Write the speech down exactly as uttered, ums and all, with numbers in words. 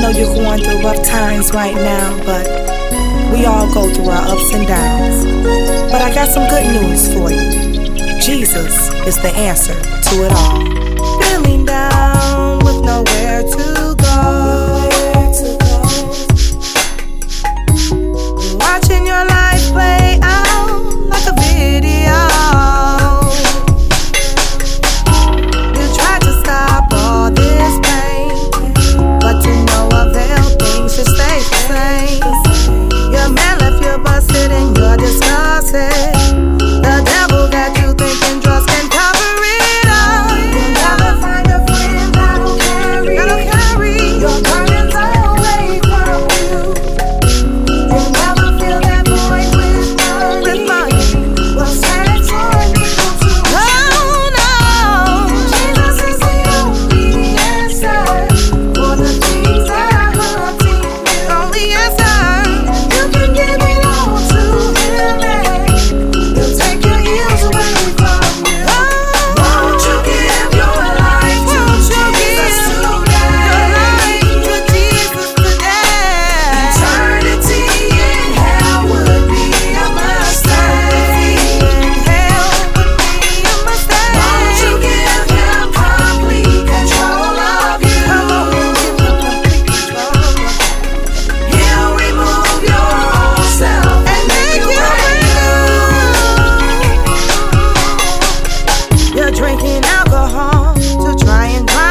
know you're going through rough times right now, but we all go through our ups and downs. But I got some good news for you. Jesus is the answer to it all. Feeling down with nowhere to go. Watching your life play out like a video. You tried to stop all this pain, but to no avail, things just stay the same. Your man left you busted and you're disgusted. The devil that you think in drugs can cover it up. You'll never find a friend that'll carry, that'll carry your burdens away from you. You'll never feel that void with money, with money. Well, search for people to oh, no. Jesus is the only answer for the things that are haunting you. Only answer. You can give it all to him and he'll take your ills away from you. Won't you give your life to Jesus today? Your life to Jesus today. Eternity in hell would be a mistake. Hell would be a mistake. Won't you give him complete control of you? Come on, give him complete control of you. He'll remove your old self and make you brand new. You're drinking alcohol to try and drown